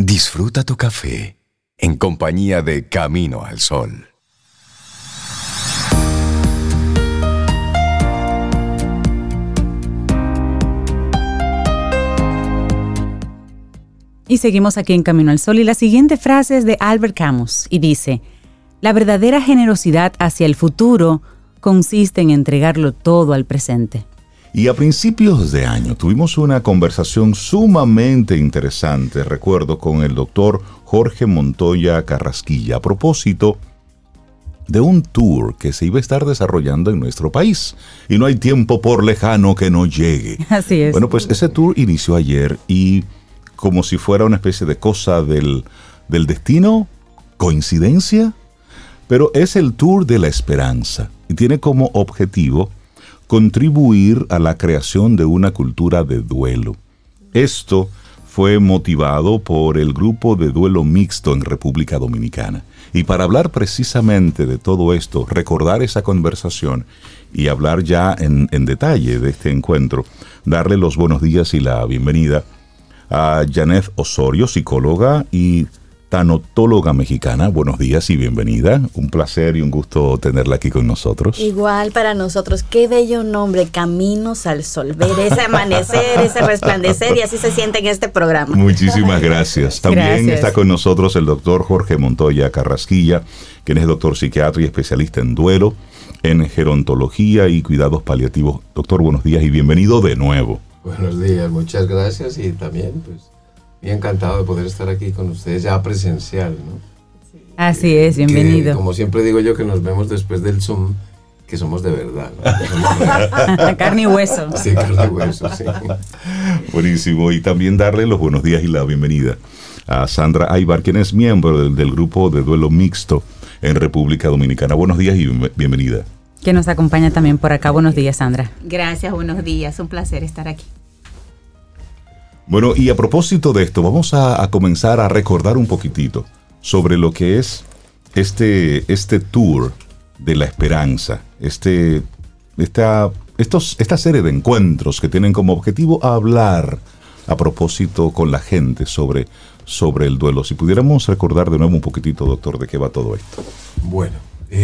Disfruta tu café en compañía de Camino al Sol. Y seguimos aquí en Camino al Sol y la siguiente frase es de Albert Camus y dice: la verdadera generosidad hacia el futuro consiste en entregarlo todo al presente. Y a principios de año tuvimos una conversación sumamente interesante, recuerdo, con el doctor Jorge Montoya Carrasquilla a propósito de un tour que se iba a estar desarrollando en nuestro país. Y no hay tiempo por lejano que no llegue. Así es. Bueno, pues ese tour inició ayer y como si fuera una especie de cosa del destino, coincidencia, pero es el Tour de la Esperanza y tiene como objetivo contribuir a la creación de una cultura de duelo. Esto fue motivado por el grupo de duelo mixto en República Dominicana. Y para hablar precisamente de todo esto, recordar esa conversación y hablar ya en detalle de este encuentro, darle los buenos días y la bienvenida a Janet Osorio, psicóloga y tanatóloga mexicana. Buenos días y bienvenida. Un placer y un gusto tenerla aquí con nosotros. Igual para nosotros. Qué bello nombre, Caminos al Sol. Ver ese amanecer, ese resplandecer, y así se siente en este programa. Muchísimas gracias. También Gracias. está con nosotros el doctor Jorge Montoya Carrasquilla, quien es doctor psiquiatra y especialista en duelo, en gerontología y cuidados paliativos. Doctor, buenos días y bienvenido de nuevo. Buenos días, muchas gracias y también pues bien encantado de poder estar aquí con ustedes ya presencial, ¿no? Así es, bienvenido. Que, como siempre digo yo, que nos vemos después del Zoom, que somos de verdad, ¿no? Carne y hueso. Sí, carne y hueso, sí. Buenísimo. Y también darle los buenos días y la bienvenida a Sandra Aybar, quien es miembro del grupo de duelo mixto en República Dominicana. Buenos días y bienvenida. Que nos acompaña también por acá. Buenos días, Sandra. Gracias, buenos días. Un placer estar aquí. Bueno, y a propósito de esto, vamos a comenzar a recordar un poquitito sobre lo que es este tour de la esperanza, esta serie de encuentros que tienen como objetivo hablar a propósito con la gente sobre el duelo. Si pudiéramos recordar de nuevo un poquitito, doctor, de qué va todo esto. Bueno,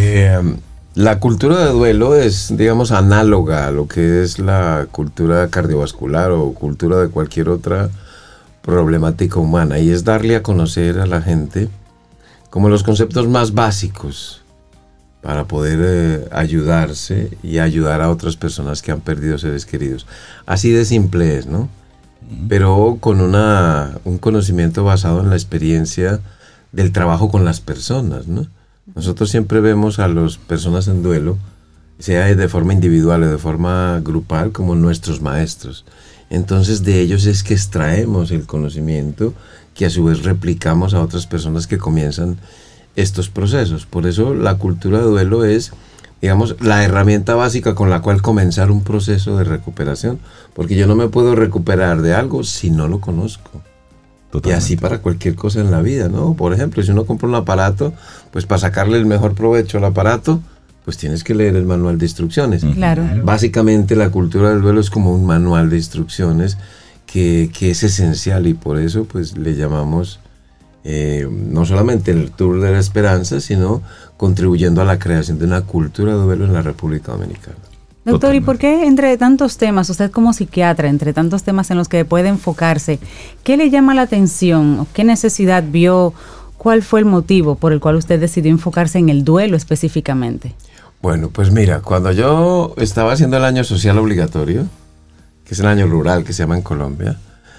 la cultura de duelo es, digamos, análoga a lo que es la cultura cardiovascular o cultura de cualquier otra problemática humana, y es darle a conocer a la gente como los conceptos más básicos para poder ayudarse y ayudar a otras personas que han perdido seres queridos. Así de simple es, ¿no? Pero con un conocimiento basado en la experiencia del trabajo con las personas, ¿no? Nosotros siempre vemos a las personas en duelo, sea de forma individual o de forma grupal, como nuestros maestros. Entonces de ellos es que extraemos el conocimiento que a su vez replicamos a otras personas que comienzan estos procesos. Por eso la cultura de duelo es, digamos, la herramienta básica con la cual comenzar un proceso de recuperación, porque yo no me puedo recuperar de algo si no lo conozco. Totalmente. Y así para cualquier cosa en la vida, ¿no? Por ejemplo, si uno compra un aparato, pues para sacarle el mejor provecho al aparato, pues tienes que leer el manual de instrucciones. Claro. Básicamente la cultura del duelo es como un manual de instrucciones que es esencial, y por eso pues le llamamos no solamente el Tour de la Esperanza, sino contribuyendo a la creación de una cultura de duelo en la República Dominicana. Doctor, ¿y por qué entre tantos temas, usted como psiquiatra, entre tantos temas en los que puede enfocarse, qué le llama la atención? ¿Qué necesidad vio? ¿Cuál fue el motivo por el cual usted decidió enfocarse en el duelo específicamente? Bueno, pues mira, cuando yo estaba haciendo el año social obligatorio, que es el año rural que se llama en Colombia,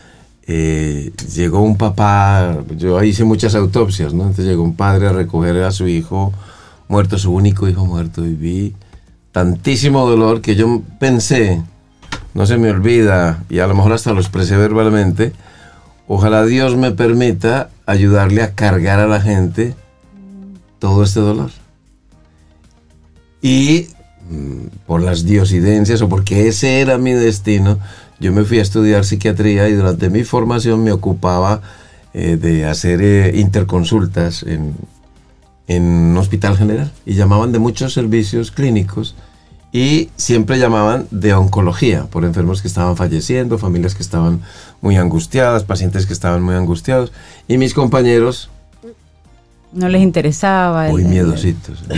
llegó un papá, yo hice muchas autopsias, ¿no? Entonces llegó un padre a recoger a su hijo muerto, su único hijo muerto, y vi tantísimo dolor que yo pensé, no se me olvida, y a lo mejor hasta lo expresé verbalmente, ojalá Dios me permita ayudarle a cargar a la gente todo este dolor. Y por las diosidencias, o porque ese era mi destino, yo me fui a estudiar psiquiatría, y durante mi formación me ocupaba de hacer interconsultas en un hospital general, y llamaban de muchos servicios clínicos, y siempre llamaban de oncología, por enfermos que estaban falleciendo, familias que estaban muy angustiadas, pacientes que estaban muy angustiados, y mis compañeros no les interesaba. muy miedositos. Sí.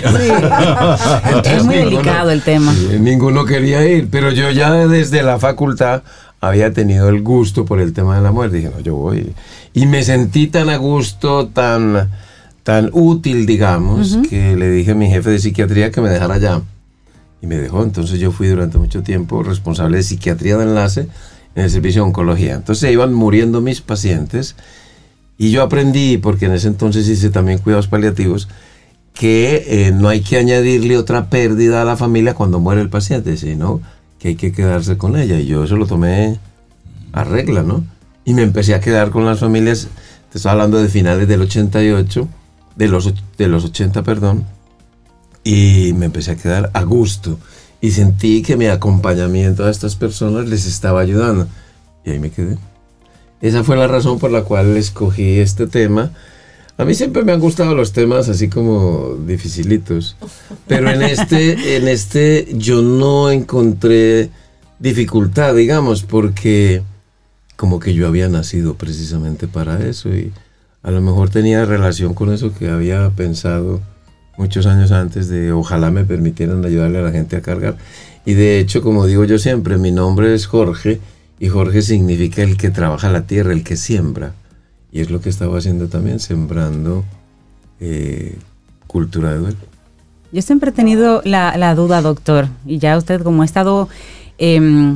Es muy delicado el tema. Ninguno quería ir, pero yo ya desde la facultad había tenido el gusto por el tema de la muerte. Dije, no, yo voy. Y me sentí tan a gusto, tan útil, digamos, que le dije a mi jefe de psiquiatría que me dejara allá. Y me dejó. Entonces yo fui durante mucho tiempo responsable de psiquiatría de enlace en el servicio de oncología. Entonces iban muriendo mis pacientes y yo aprendí, porque en ese entonces hice también cuidados paliativos, que no hay que añadirle otra pérdida a la familia cuando muere el paciente, sino que hay que quedarse con ella. Y yo eso lo tomé a regla, ¿no? Y me empecé a quedar con las familias, te estoy hablando de finales del 88, de los 80, perdón, y me empecé a quedar a gusto. Y sentí que mi acompañamiento a estas personas les estaba ayudando. Y ahí me quedé. Esa fue la razón por la cual escogí este tema. A mí siempre me han gustado los temas así como dificilitos. Pero en este yo no encontré dificultad, digamos, porque como que yo había nacido precisamente para eso. Y a lo mejor tenía relación con eso que había pensado muchos años antes, de ojalá me permitieran ayudarle a la gente a cargar. Y de hecho, como digo yo siempre, mi nombre es Jorge, y Jorge significa el que trabaja la tierra, el que siembra. Y es lo que estaba haciendo también, sembrando cultura de duelo. Yo siempre he tenido la duda, doctor, y ya usted como ha estado en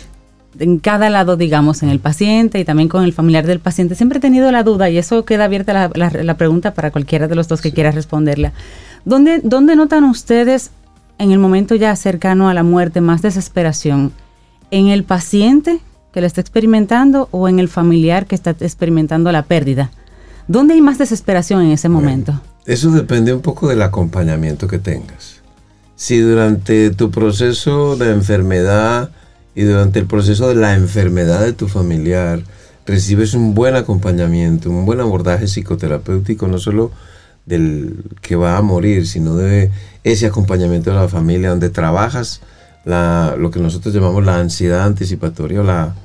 cada lado, digamos, en el paciente y también con el familiar del paciente, siempre he tenido la duda, y eso queda abierta la pregunta para cualquiera de los dos que quiera responderla. ¿Dónde notan ustedes en el momento ya cercano a la muerte más desesperación? ¿En el paciente que lo está experimentando o en el familiar que está experimentando la pérdida? ¿Dónde hay más desesperación en ese momento? Bueno, eso depende un poco del acompañamiento que tengas. Si durante tu proceso de enfermedad y durante el proceso de la enfermedad de tu familiar recibes un buen acompañamiento, un buen abordaje psicoterapéutico, no solo del que va a morir, sino de ese acompañamiento de la familia, donde trabajas lo que nosotros llamamos la ansiedad anticipatoria o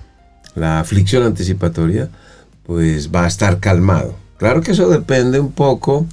la aflicción anticipatoria, pues va a estar calmado. Claro que eso depende un poco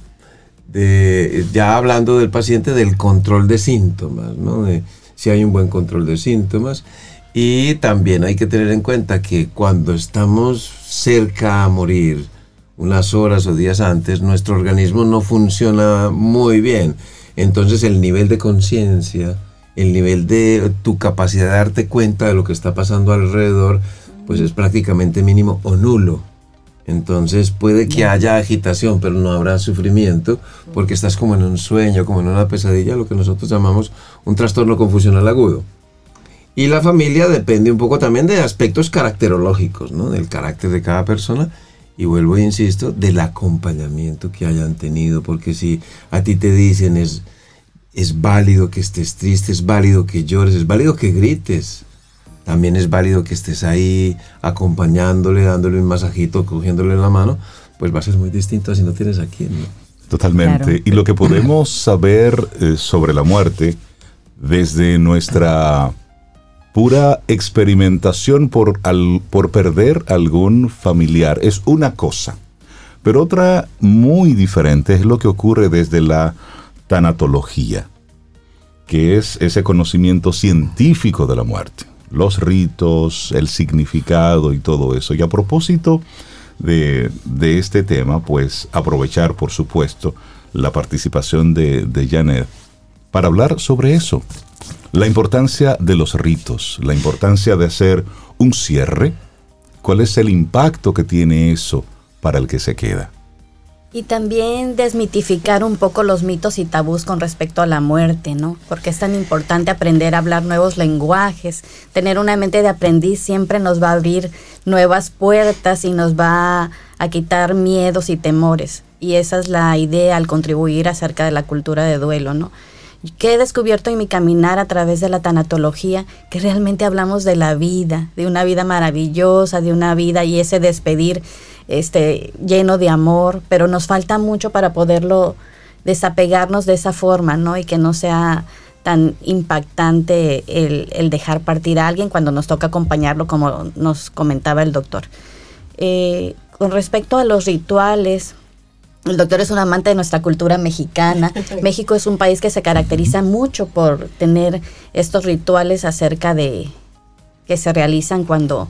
de, ya hablando del paciente, del control de síntomas, ¿no? De si hay un buen control de síntomas. Y también hay que tener en cuenta que cuando estamos cerca a morir, unas horas o días antes, nuestro organismo no funciona muy bien. Entonces el nivel de conciencia, el nivel de tu capacidad de darte cuenta de lo que está pasando alrededor, pues es prácticamente mínimo o nulo. Entonces puede que haya agitación, pero no habrá sufrimiento, porque estás como en un sueño, como en una pesadilla, lo que nosotros llamamos un trastorno confusional agudo. Y la familia depende un poco también de aspectos caracterológicos, ¿no? Del carácter de cada persona, y vuelvo e insisto, del acompañamiento que hayan tenido, porque si a ti te dicen es válido que estés triste, es válido que llores, es válido que grites, también es válido que estés ahí acompañándole, dándole un masajito, cogiéndole la mano, pues va a ser muy distinto a si no tienes a quién, ¿no? Totalmente. Claro. Y lo que podemos saber sobre la muerte desde nuestra pura experimentación por perder algún familiar es una cosa, pero otra muy diferente es lo que ocurre desde la tanatología, que es ese conocimiento científico de la muerte, los ritos, el significado y todo eso. Y a propósito de este tema, pues aprovechar, por supuesto, la participación de Janet para hablar sobre eso. La importancia de los ritos, la importancia de hacer un cierre, cuál es el impacto que tiene eso para el que se queda. Y también desmitificar un poco los mitos y tabús con respecto a la muerte, ¿no? Porque es tan importante aprender a hablar nuevos lenguajes. Tener una mente de aprendiz siempre nos va a abrir nuevas puertas y nos va a quitar miedos y temores. Y esa es la idea al contribuir acerca de la cultura de duelo, ¿no? Que he descubierto en mi caminar a través de la tanatología, que realmente hablamos de la vida, de una vida maravillosa, de una vida y ese despedir lleno de amor, pero nos falta mucho para poderlo desapegarnos de esa forma, ¿no? Y que no sea tan impactante el dejar partir a alguien cuando nos toca acompañarlo, como nos comentaba el doctor. Con respecto a los rituales, el doctor es un amante de nuestra cultura mexicana. México es un país que se caracteriza mucho por tener estos rituales acerca de que se realizan cuando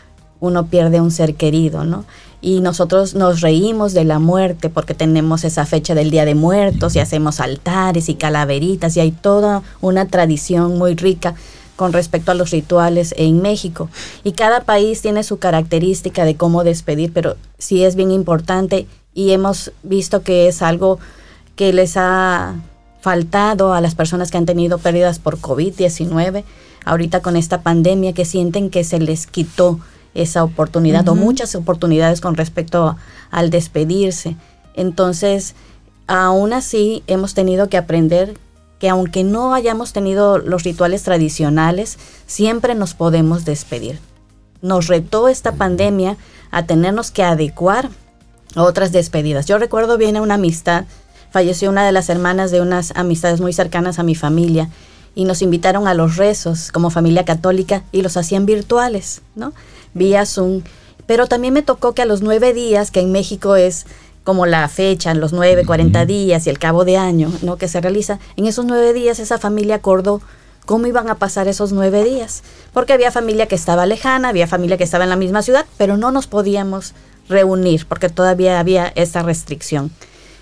uno pierde un ser querido, ¿no? Y nosotros nos reímos de la muerte porque tenemos esa fecha del Día de Muertos y hacemos altares y calaveritas, y hay toda una tradición muy rica con respecto a los rituales en México. Y cada país tiene su característica de cómo despedir, pero sí es bien importante, y hemos visto que es algo que les ha faltado a las personas que han tenido pérdidas por COVID-19, ahorita con esta pandemia, que sienten que se les quitó esa oportunidad o muchas oportunidades con respecto al despedirse. Entonces, aún así, hemos tenido que aprender que aunque no hayamos tenido los rituales tradicionales, siempre nos podemos despedir. Nos retó esta pandemia a tenernos que adecuar a otras despedidas. Yo recuerdo bien a una amistad, falleció una de las hermanas de unas amistades muy cercanas a mi familia, y nos invitaron a los rezos como familia católica y los hacían virtuales, ¿no? Vía Zoom. Pero también me tocó que a los 9 días, que en México es como la fecha, los 9, 40 días y el cabo de año, ¿no?, que se realiza, en esos 9 días esa familia acordó cómo iban a pasar esos 9 días. Porque había familia que estaba lejana, había familia que estaba en la misma ciudad, pero no nos podíamos reunir porque todavía había esa restricción.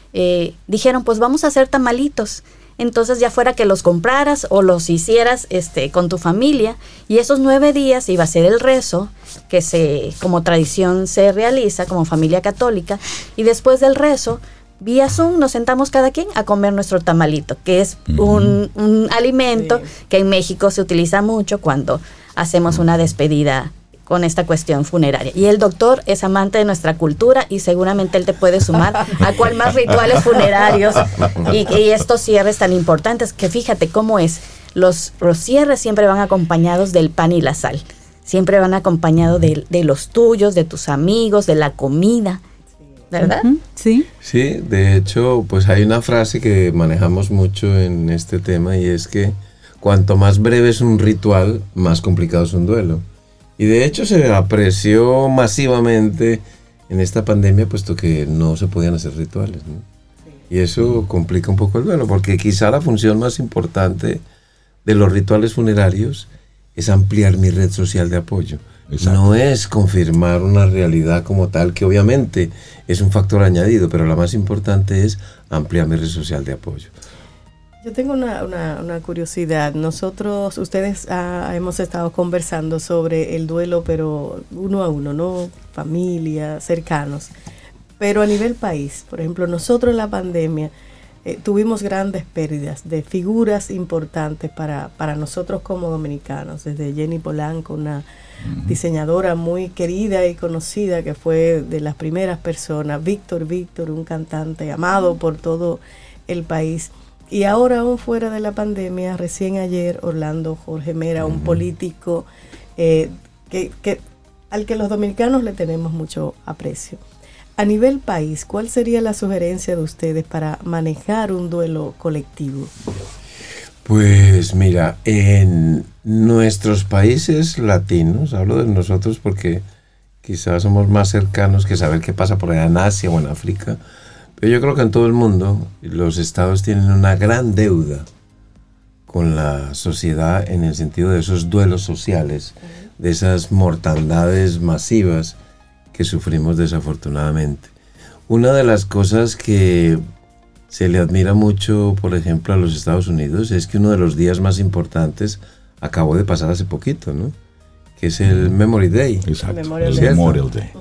Dijeron, pues vamos a hacer tamalitos. Entonces, ya fuera que los compraras o los hicieras con tu familia, y esos 9 días iba a ser el rezo, que como tradición se realiza como familia católica, y después del rezo, vía Zoom, nos sentamos cada quien a comer nuestro tamalito, que es un alimento que en México se utiliza mucho cuando hacemos una despedida con esta cuestión funeraria. Y el doctor es amante de nuestra cultura y seguramente él te puede sumar a cuál más rituales funerarios y estos cierres tan importantes, que fíjate cómo es. Los cierres siempre van acompañados del pan y la sal. Siempre van acompañados de los tuyos, de tus amigos, de la comida. ¿Verdad? Sí. Sí, de hecho, pues hay una frase que manejamos mucho en este tema, y es que cuanto más breve es un ritual, más complicado es un duelo. Y de hecho se apreció masivamente en esta pandemia, puesto que no se podían hacer rituales, ¿no? Y eso complica un poco el duelo, porque quizá la función más importante de los rituales funerarios es ampliar mi red social de apoyo. Exacto. No es confirmar una realidad como tal, que obviamente es un factor añadido, pero la más importante es ampliar mi red social de apoyo. Yo tengo una curiosidad. Ustedes hemos estado conversando sobre el duelo, pero uno a uno, ¿no? Familia, cercanos. Pero a nivel país, por ejemplo, nosotros en la pandemia tuvimos grandes pérdidas de figuras importantes para nosotros como dominicanos, desde Jenny Polanco, una diseñadora muy querida y conocida que fue de las primeras personas, Víctor, un cantante amado por todo el país. Y ahora, aún fuera de la pandemia, recién ayer, Orlando Jorge Mera, un político al que los dominicanos le tenemos mucho aprecio. A nivel país, ¿cuál sería la sugerencia de ustedes para manejar un duelo colectivo? Pues mira, en nuestros países latinos, hablo de nosotros porque quizás somos más cercanos que saber qué pasa por allá en Asia o en África, pero yo creo que en todo el mundo los estados tienen una gran deuda con la sociedad en el sentido de esos duelos sociales, de esas mortandades masivas que sufrimos desafortunadamente. Una de las cosas que se le admira mucho, por ejemplo, a los Estados Unidos, es que uno de los días más importantes acabó de pasar hace poquito, ¿no? Que es el Memory Day. Exacto, Memorial Day.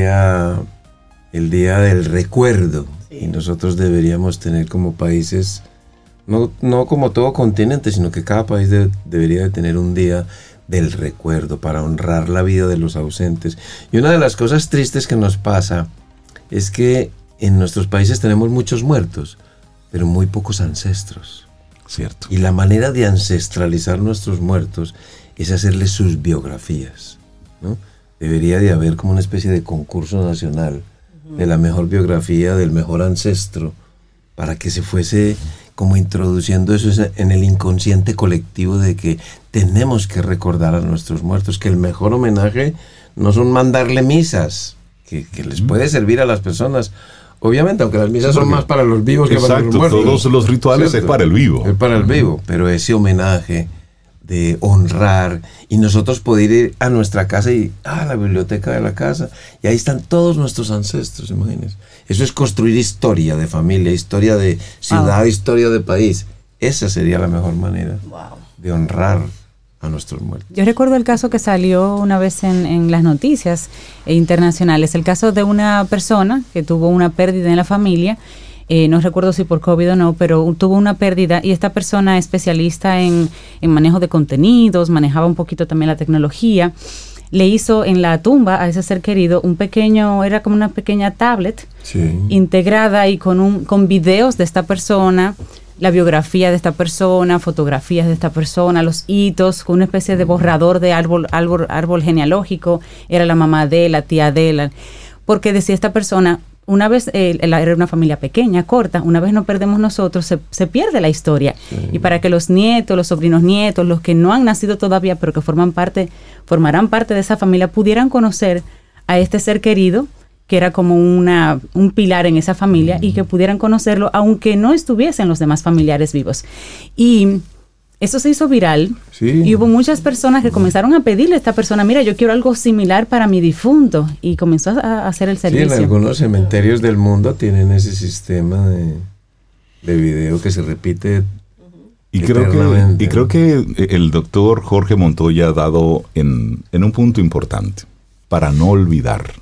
El día del recuerdo. Sí. Y nosotros deberíamos tener como países, no como todo continente, sino que cada país debería de tener un día del recuerdo para honrar la vida de los ausentes. Y una de las cosas tristes que nos pasa es que en nuestros países tenemos muchos muertos, pero muy pocos ancestros. Cierto. Y la manera de ancestralizar nuestros muertos es hacerles sus biografías, ¿no? Debería de haber como una especie de concurso nacional de la mejor biografía del mejor ancestro, para que se fuese como introduciendo eso en el inconsciente colectivo de que tenemos que recordar a nuestros muertos, que el mejor homenaje no son mandarle misas, que les puede servir a las personas. Obviamente, aunque las misas son más para los vivos que para los muertos. Todos los rituales es para el vivo. Es para el vivo, pero ese homenaje de honrar, y nosotros poder ir a nuestra casa y a la biblioteca de la casa, y ahí están todos nuestros ancestros, imagínense. Eso es construir historia de familia, historia de ciudad, historia de país. Esa sería la mejor manera de honrar a nuestros muertos. Yo recuerdo el caso que salió una vez en las noticias internacionales, el caso de una persona que tuvo una pérdida en la familia, no recuerdo si por COVID o no, pero tuvo una pérdida, y esta persona especialista en manejo de contenidos, manejaba un poquito también la tecnología, le hizo en la tumba a ese ser querido un pequeño, era como una pequeña tablet integrada y con videos de esta persona, la biografía de esta persona, fotografías de esta persona, los hitos, con una especie de borrador de árbol genealógico, era la mamá de él, la tía de él, porque decía esta persona, una vez, era una familia pequeña, corta, una vez nos perdemos nosotros, se pierde la historia. Y para que los nietos, los sobrinos nietos, los que no han nacido todavía, pero que formarán parte de esa familia, pudieran conocer a este ser querido, que era como un pilar en esa familia, y que pudieran conocerlo aunque no estuviesen los demás familiares vivos. Y eso se hizo viral, y hubo muchas personas que comenzaron a pedirle a esta persona, mira, yo quiero algo similar para mi difunto, y comenzó a hacer el servicio. Sí, en algunos cementerios del mundo tienen ese sistema de video que se repite y creo que el doctor Jorge Montoya ha dado en un punto importante, para no olvidar.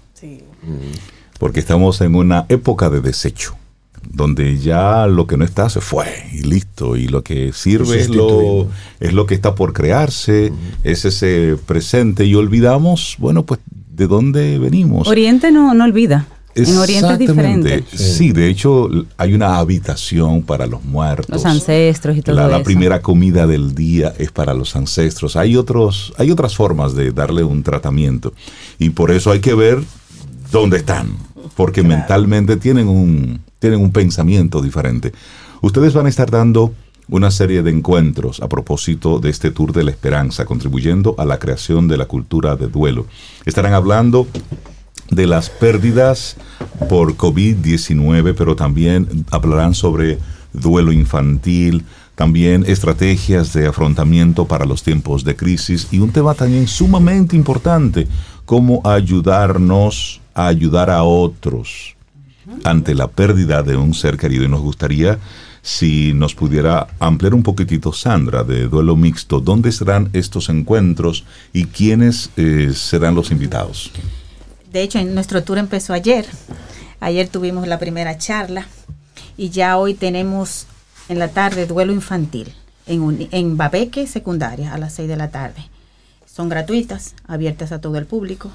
Porque estamos en una época de desecho, donde ya lo que no está se fue y listo, y lo que sirve es lo que está por crearse, es ese presente, y olvidamos, bueno, pues de dónde venimos. Oriente no olvida. En Oriente es diferente. Sí, de hecho hay una habitación para los muertos. Los ancestros y todo eso. La primera comida del día es para los ancestros. Hay otras formas de darle un tratamiento, y por eso hay que ver dónde están, porque mentalmente tienen un pensamiento diferente. Ustedes van a estar dando una serie de encuentros a propósito de este Tour de la Esperanza, contribuyendo a la creación de la cultura de duelo. Estarán hablando de las pérdidas por COVID-19, pero también hablarán sobre duelo infantil, también estrategias de afrontamiento para los tiempos de crisis, y un tema también sumamente importante, cómo ayudarnos a ayudar a otros ante la pérdida de un ser querido. Y nos gustaría si nos pudiera ampliar un poquitito, Sandra, de Duelo Mixto, ¿dónde serán estos encuentros y quiénes serán los invitados? De hecho, nuestro tour empezó ayer. Ayer tuvimos la primera charla, y ya hoy tenemos en la tarde duelo infantil en Babeque Secundaria a las 6 de la tarde. Son gratuitas, abiertas a todo el público.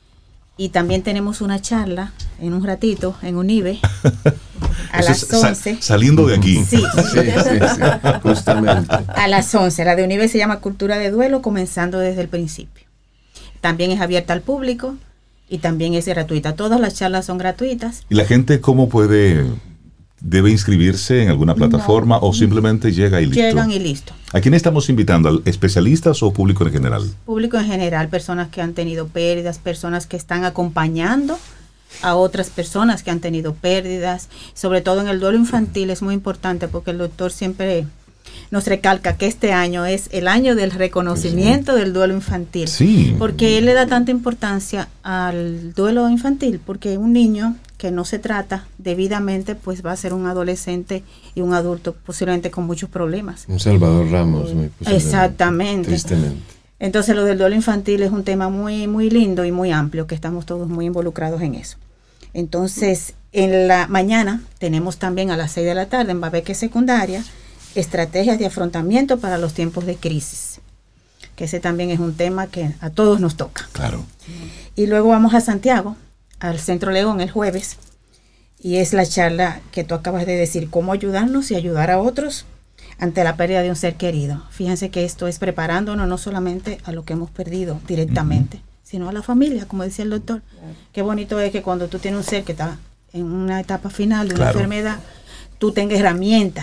Y también tenemos una charla en un ratito en UNIBE a las 11. Saliendo de aquí. Sí, justamente. A las 11. La de UNIBE se llama Cultura de Duelo, comenzando desde el principio. También es abierta al público y también es gratuita. Todas las charlas son gratuitas. ¿Y la gente cómo debe inscribirse en alguna plataforma o simplemente llega y listo? Llegan y listo. ¿A quién estamos invitando? ¿A especialistas o público en general? Público en general, personas que han tenido pérdidas, personas que están acompañando a otras personas que han tenido pérdidas. Sobre todo en el duelo infantil es muy importante, porque el doctor siempre nos recalca que este año es el año del reconocimiento del duelo infantil. Sí. Porque él le da tanta importancia al duelo infantil, porque un niño que no se trata debidamente, pues va a ser un adolescente y un adulto posiblemente con muchos problemas. Un Salvador Ramos, muy Exactamente. Tristemente. Entonces lo del duelo infantil es un tema muy, muy lindo y muy amplio, que estamos todos muy involucrados en eso. Entonces, en la mañana tenemos también a las 6 de la tarde en Babeque Secundaria estrategias de afrontamiento para los tiempos de crisis, que ese también es un tema que a todos nos toca. Claro. Y luego vamos a Santiago, al Centro León el jueves, y es la charla que tú acabas de decir, cómo ayudarnos y ayudar a otros ante la pérdida de un ser querido. Fíjense que esto es preparándonos no solamente a lo que hemos perdido directamente, sino a la familia, como decía el doctor. Qué bonito es que cuando tú tienes un ser que está en una etapa final de una enfermedad, tú tengas herramientas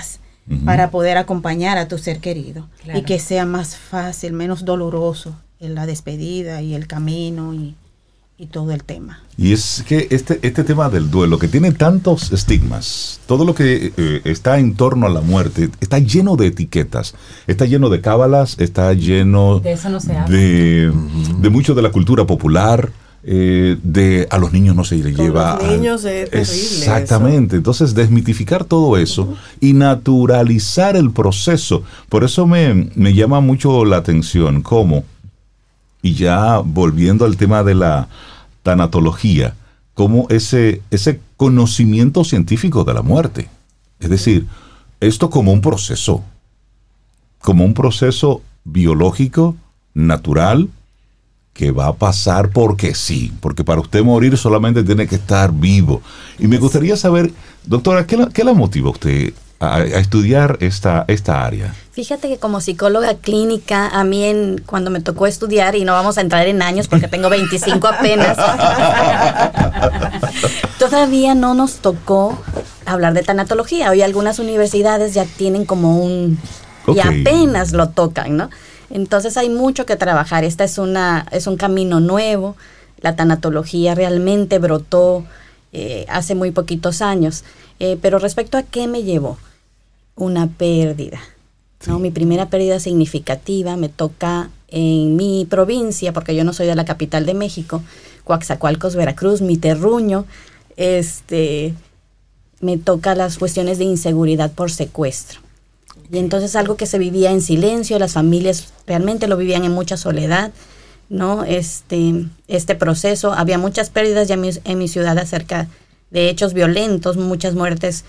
para poder acompañar a tu ser querido. Claro. Y que sea más fácil, menos doloroso en la despedida y el camino y todo el tema. Y es que este tema del duelo, que tiene tantos estigmas, todo lo que está en torno a la muerte, está lleno de etiquetas, está lleno de cábalas, está lleno De eso no se habla. de mucho de la cultura popular, de a los niños no se le Con lleva. los niños es terrible Exactamente. Entonces, desmitificar todo eso y naturalizar el proceso. Por eso me llama mucho la atención cómo, y ya volviendo al tema de la tanatología, como ese conocimiento científico de la muerte. Es decir, esto como un proceso biológico, natural, que va a pasar porque sí, porque para usted morir solamente tiene que estar vivo. Y me gustaría saber, doctora, ¿qué la motiva a usted a estudiar esta área? Fíjate que como psicóloga clínica, a mí cuando me tocó estudiar, y no vamos a entrar en años porque tengo 25 apenas, todavía no nos tocó hablar de tanatología. Hoy algunas universidades ya tienen como y apenas lo tocan, ¿no? Entonces hay mucho que trabajar. Esta es un camino nuevo. La tanatología realmente brotó hace muy poquitos años. Pero respecto a qué me llevó, una pérdida. ¿No? Mi primera pérdida significativa me toca en mi provincia, porque yo no soy de la capital de México, Coatzacoalcos, Veracruz, mi terruño. Me toca las cuestiones de inseguridad por secuestro. Y entonces algo que se vivía en silencio, las familias realmente lo vivían en mucha soledad, ¿no? Este proceso, había muchas pérdidas ya en mi ciudad acerca de hechos violentos, muchas muertes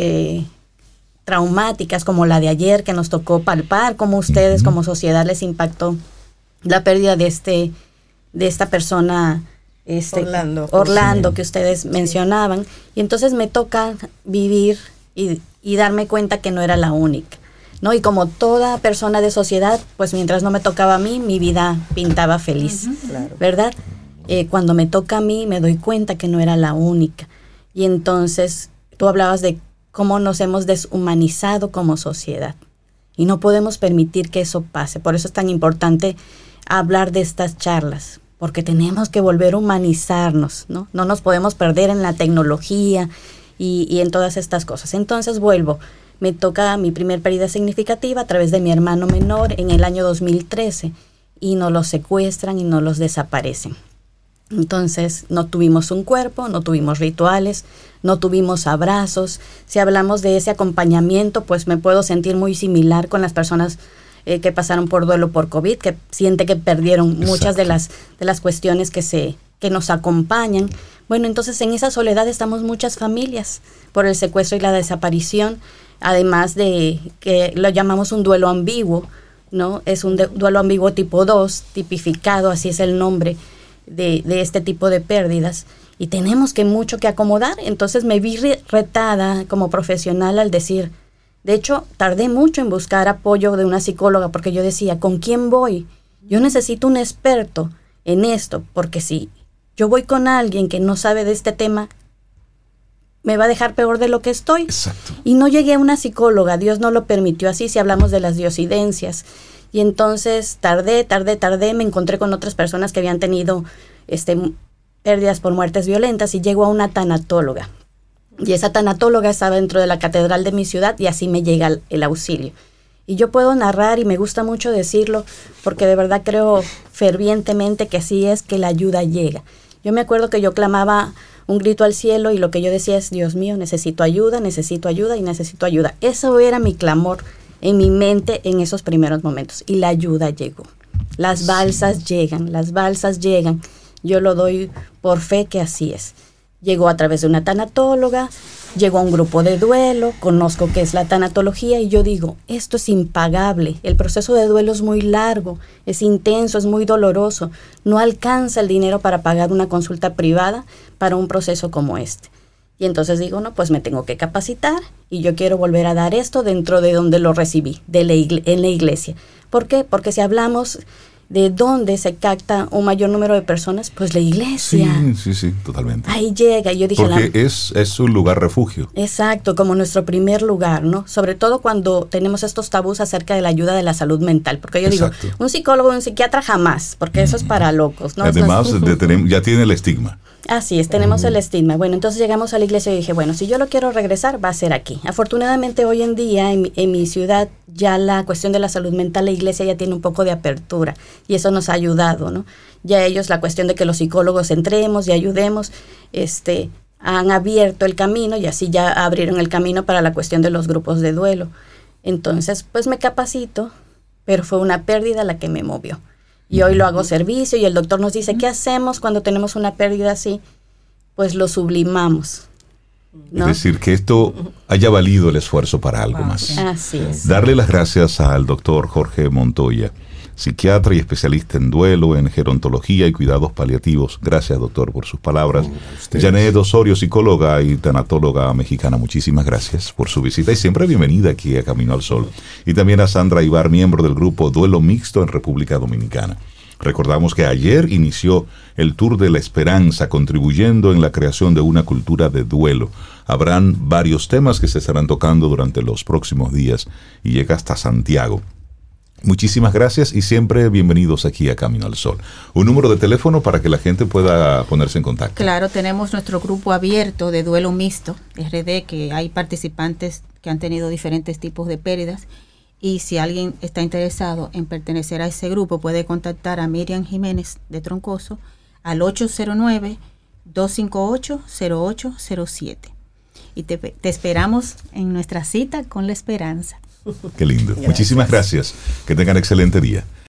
traumáticas como la de ayer, que nos tocó palpar, como ustedes como sociedad les impactó la pérdida de esta persona, Orlando, que ustedes mencionaban. Y entonces me toca vivir y darme cuenta que no era la única, ¿no? Y como toda persona de sociedad, pues mientras no me tocaba a mí, mi vida pintaba feliz, claro. ¿Verdad? Cuando me toca a mí, me doy cuenta que no era la única. Y entonces tú hablabas de cómo nos hemos deshumanizado como sociedad. Y no podemos permitir que eso pase. Por eso es tan importante hablar de estas charlas, porque tenemos que volver a humanizarnos, ¿no? No nos podemos perder en la tecnología y en todas estas cosas. Entonces vuelvo, me toca mi primer pérdida significativa a través de mi hermano menor en el año 2013 y nos los secuestran y nos los desaparecen. Entonces no tuvimos un cuerpo, no tuvimos rituales, no tuvimos abrazos. Si hablamos de ese acompañamiento, pues me puedo sentir muy similar con las personas que pasaron por duelo por COVID, que siente que perdieron muchas de las cuestiones que nos acompañan. Bueno, entonces en esa soledad estamos muchas familias por el secuestro y la desaparición, además de que lo llamamos un duelo ambiguo, ¿no? Es un duelo ambiguo tipo 2, tipificado, así es el nombre de este tipo de pérdidas. Y tenemos mucho que acomodar. Entonces me vi retada como profesional al decir, de hecho, tardé mucho en buscar apoyo de una psicóloga, porque yo decía, ¿con quién voy? Yo necesito un experto en esto, porque si yo voy con alguien que no sabe de este tema, me va a dejar peor de lo que estoy. Exacto. Y no llegué a una psicóloga, Dios no lo permitió así, si hablamos de las diosidencias. Y entonces tardé, me encontré con otras personas que habían tenido pérdidas por muertes violentas y llego a una tanatóloga. Y esa tanatóloga estaba dentro de la catedral de mi ciudad y así me llega el auxilio. Y yo puedo narrar, y me gusta mucho decirlo, porque de verdad creo fervientemente que así es que la ayuda llega. Yo me acuerdo que yo clamaba un grito al cielo y lo que yo decía es, Dios mío, necesito ayuda y necesito ayuda. Eso era mi clamor en mi mente en esos primeros momentos. Y la ayuda llegó. Las balsas llegan. Yo lo doy por fe que así es. Llegó a través de una tanatóloga, llegó a un grupo de duelo, conozco qué es la tanatología y yo digo, esto es impagable, el proceso de duelo es muy largo, es intenso, es muy doloroso, no alcanza el dinero para pagar una consulta privada para un proceso como este. Y entonces digo, no, pues me tengo que capacitar y yo quiero volver a dar esto dentro de donde lo recibí, en la iglesia. ¿Por qué? Porque si hablamos ¿De dónde se capta un mayor número de personas? Pues la iglesia. Sí, totalmente. Ahí llega. Yo dije, porque es un lugar refugio. Exacto, como nuestro primer lugar, ¿no? Sobre todo cuando tenemos estos tabús acerca de la ayuda de la salud mental. Porque yo Exacto. digo, un psicólogo, un psiquiatra jamás, porque eso es para locos, ¿no? Además, ya tiene el estigma. Así es, tenemos el estigma. Bueno, entonces llegamos a la iglesia y dije, bueno, si yo lo quiero regresar, va a ser aquí. Afortunadamente, hoy en día, en mi ciudad, ya la cuestión de la salud mental, la iglesia ya tiene un poco de apertura y eso nos ha ayudado, ¿no? Ya ellos, la cuestión de que los psicólogos entremos y ayudemos, han abierto el camino y así ya abrieron el camino para la cuestión de los grupos de duelo. Entonces, pues me capacito, pero fue una pérdida la que me movió. Y hoy lo hago servicio y el doctor nos dice, ¿qué hacemos cuando tenemos una pérdida así? Pues lo sublimamos, ¿no? Es decir, que esto haya valido el esfuerzo para algo más. Así es. Darle las gracias al doctor Jorge Montoya, psiquiatra y especialista en duelo, en gerontología y cuidados paliativos. Gracias, doctor, por sus palabras. Janet Osorio, psicóloga y tanatóloga mexicana, muchísimas gracias por su visita y siempre bienvenida aquí a Camino al Sol. Y también a Sandra Ibar, miembro del grupo Duelo Mixto en República Dominicana. Recordamos que ayer inició el Tour de la Esperanza, contribuyendo en la creación de una cultura de duelo. Habrán varios temas que se estarán tocando durante los próximos días y llega hasta Santiago. Muchísimas gracias y siempre bienvenidos aquí a Camino al Sol. Un número de teléfono para que la gente pueda ponerse en contacto. Claro, tenemos nuestro grupo abierto de duelo mixto, RD, que hay participantes que han tenido diferentes tipos de pérdidas. Y si alguien está interesado en pertenecer a ese grupo, puede contactar a Miriam Jiménez de Troncoso al 809-258-0807. Y te esperamos en nuestra cita con la esperanza. Qué lindo. Muchísimas gracias. Que tengan excelente día.